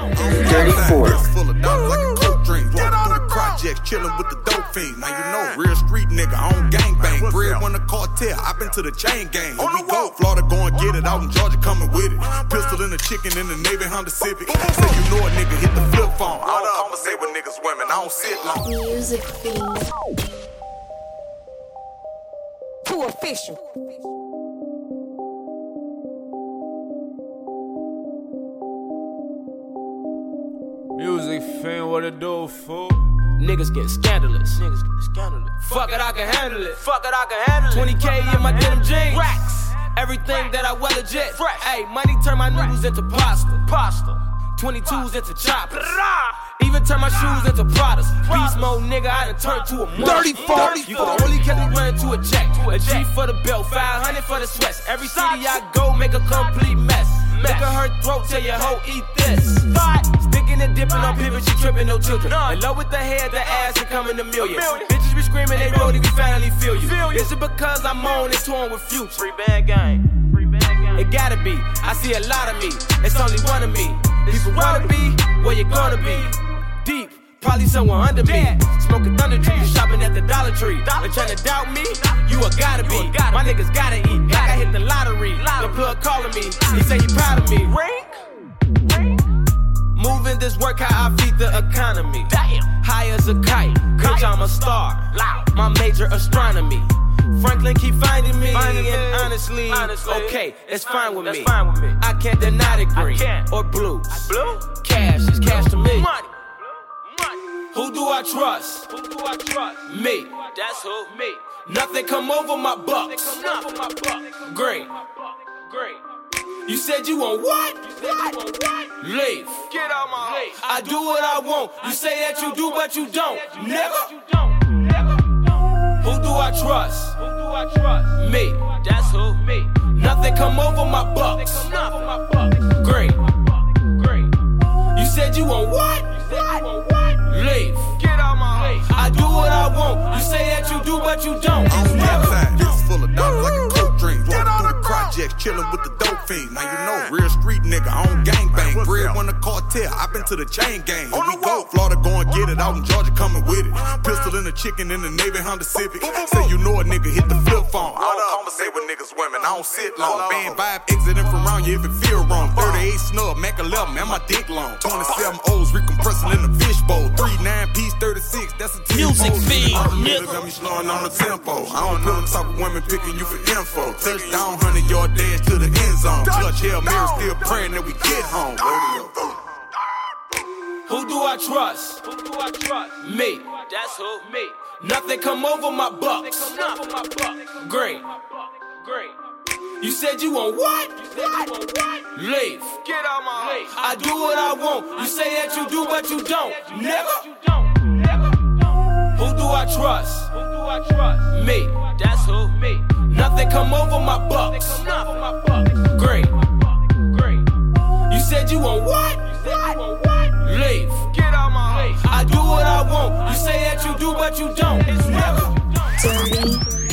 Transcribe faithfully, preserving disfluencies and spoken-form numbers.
Dirty Four. Full of dollars like a coke drink. Walking through the projects, chilling with the dope fiends. Now you know, real street nigga, I don't gangbang. Bread when the cartel, I been to the chain gang. Here we go, Florida go and get it. Out in Georgia coming with it. Pistol in the chicken in the Navy Honda Civic. Say you know a nigga hit the flip phone. I don't conversate with niggas, women, I don't sit long. Music Fiend. Too official. Music Fiend, what it do, fool? Niggas get scandalous. Niggas get scandalous. Fuck it, I can handle it. Fuck it, I can handle it. twenty K in my denim jeans. Racks. Everything that I well legit. Fresh. Hey, money turn my noodles into pasta. Pasta. twenty-twos into choppers. Even turn my shoes into Pradas. Beast mode, nigga, I done turned to a monster. Dirty Four. You can only catch me running to a check. A G for the belt, five hundred for the sweats. Every city I go, make a complete mess. Look at her throat, tell your hoe, eat this. Sticking and dipping on pivot, she tripping, no children. In love with the head, the ass, and coming to millions. Bitches be screaming, they roll, we finally feel you. Is it because I'm on and torn with Future? Free band gang. Free band gang. It gotta be, I see a lot of me, it's only one of me. People wanna be, where you gonna be? Deep, probably somewhere under me. Smoking thunder trees, shopping at the Dollar Tree. And trying to doubt me, you a gotta be. My niggas gotta eat, like I hit the lottery. The plug calling me, he say he proud of me. Moving this work how I feed the economy. High as a kite, bitch I'm a star. My major astronomy. Franklin keep finding me, finding and me. Honestly, honestly, okay, it's fine with me. Fine with me. I can't deny the green or blues. Blue? Cash is cash to me. Money. Money. Who do I trust? Who do I trust? Me. That's who. Me. Nothing come over my bucks. Come over my buck. Great. Great. You said you want what? You said you want what? Leave. Get out my Leave. I do what I want. You say that you do, but you don't. Never. You don't. Never. Who do I trust? Who do I trust? Me. That's who. Me. Nothing come over my bucks. Come over my buck. Great. Great. You said you want what? You said you want what? Leave. Get out my Leave. I do what I want. You say that you do, but you don't. Never. This full of dollars like a coke drink. Walking through the projects, chilling with the dope fiends. Now you know, real street nigga, I don't gangbang. Bread when the cartel, I been to the chain gang. Here we go, Florida go and get it. Out in Georgia coming with it. Pistol in the chicken in the Navy Honda Civic. Say you know a nigga hit the flip phone. I don't conversate with niggas, women, I don't sit long. Band vibe exiting from around you if it feel wrong. thirty-eight snub, Mac eleven, and my dick long. twenty-seven O's recompressing in the fishbowl. Three nine piece thirty-six, that's a ten. Music Fiend, nigga got me slowing on the tempo. I don't know the type of women picking you for info. Touchdown, hundred yard dash to the end zone. Clutch Hail Mary, still praying that we get home. Who do I trust? Who do I trust? Me. That's who. Me. Nothing come over my bucks. Come over my buck. Great. Great. You said you want what? You said you want what? Leave. Get out my Leave. I do what I want. You say that you do, but you don't. Never. You don't. Never. Who do I trust? Who do I trust? Me. That's who. Me. Nothing come over my bucks. Come over my buck. Great. Great. You said you want what? You said you want what? Leave. Get out my I do what I want. You say that you do, but you don't. Never. Dirty